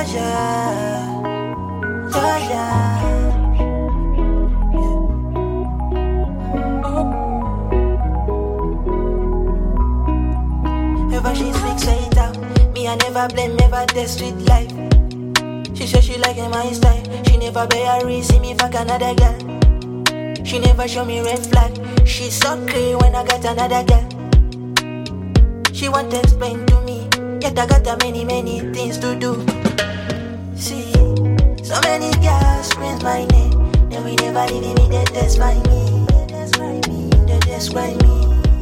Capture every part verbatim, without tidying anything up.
Georgia, Georgia. Ever she speaks, say it out. Me, I never blame, never test street life. She said she like my style. She never bear a see me fuck another girl. She never show me red flag. She's so crazy when I got another girl. She want to explain to me, yet I got a many, many things to do. See, so many girls scream my name. Then we never leave me, they describe me. They describe me.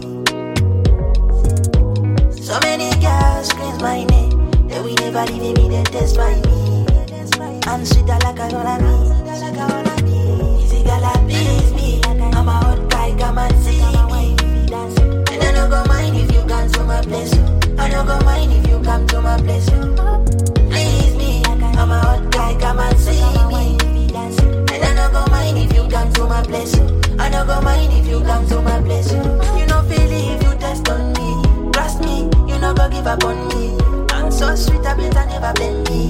So many girls scream my name. Then we never leave me, they describe me. I'm sweet like a wanna be. Easy girl, please me. I'm a hot guy, come and see me. And I don't go mind if you come to my place. I don't go mind if you come to my place. Please me. I'm a hot guy, come and see me. And I don't go mind if you come to my place. I don't go mind if you come to my place. You know feel it if you test on me. Trust me, you know go give up on me. I'm so sweet, I better never blame me.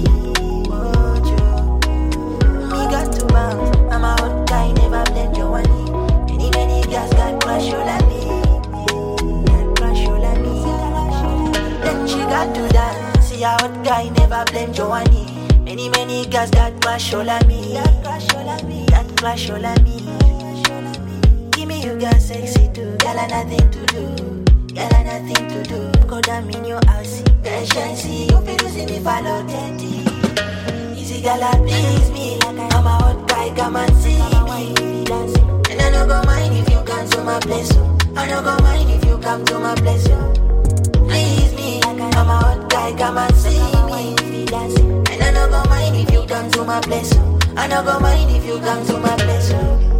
Got to bounce. I'm a hot guy, never blame Joanny. Many, many girls got crush all at me. Got crush all at me. Then she got to dance. See a hot guy, never blame Joanny. Many, many girls got crush all at me. Got crush all at me. Got crush all at me. Give me you girl sexy too. Girl, I nothing to do. Girl, I nothing to do. Go down in your house. Girl, shine see you feel see me follow daddy. Easy girl, please me. I'm a hot guy, come and see me. And I don't go mind if you come to my place. I don't go mind if you come to my place. Please me. I'm a hot guy, come and see me. And I don't go mind if you come to my place. I don't go mind if you come to my place.